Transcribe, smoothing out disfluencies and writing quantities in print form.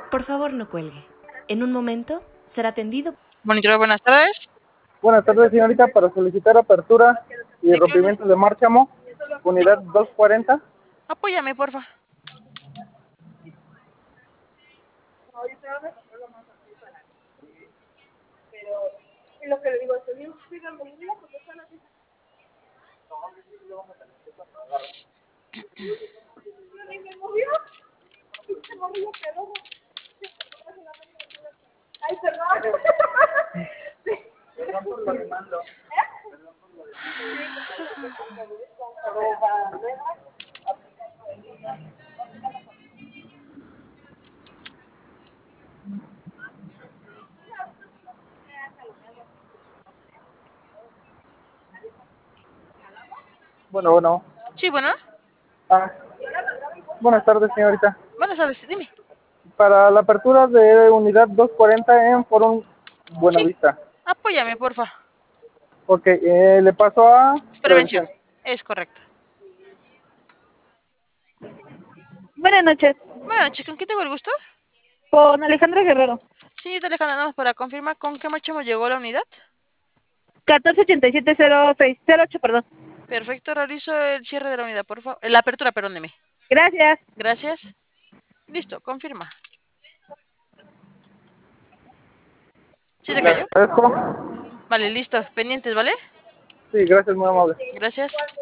Por favor, no cuelgue. En un momento será atendido. Monitor, buenas tardes. Buenas tardes, señorita, para solicitar apertura y ¿De qué rompimiento de márchamo, unidad 240. Apóyame, porfa. Bueno. Sí, bueno. Ah, buenas tardes, señorita. Buenas tardes, dime. Para la apertura de unidad 240 en Forum Buenavista. Apóyame, porfa. Ok, le paso a Prevención. prevención. Es correcto. Buenas noches, Buenas noches, ¿con quién tengo el gusto? con Alejandra Guerrero. Sí, Alejandra, nada más para confirmar con qué márchamo llegó la unidad. 14870608, perdón. Perfecto, realizo el cierre de la unidad, por favor. La apertura, perdóneme. Gracias. Gracias. Listo, confirma. ¿Sí te Le cayó? agradezco. Vale, listo. Pendientes, ¿vale? Sí, gracias, muy amable. Gracias.